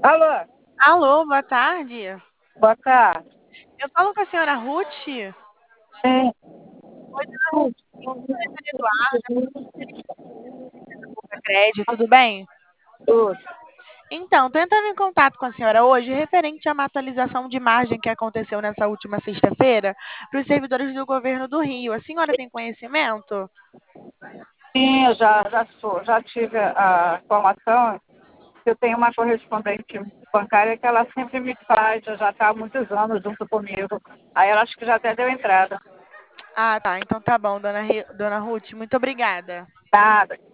Alô, Alô, boa tarde. boa tarde. Eu falo com a senhora Ruth. Oi, Sim, dona Ruth, Maria Eduarda, da Crédito, tudo bem? tudo. Então, tô entrando em contato com a senhora hoje referente a uma atualização de margem que aconteceu nessa última sexta-feira para os servidores do governo do Rio. A senhora tem conhecimento? Sim, eu já tive a informação. Eu tenho uma correspondente bancária que ela sempre me faz, já está há muitos anos junto comigo. Aí ela acho que já até deu entrada. Ah, tá. Então tá bom, dona Ruth. Muito obrigada. Nada.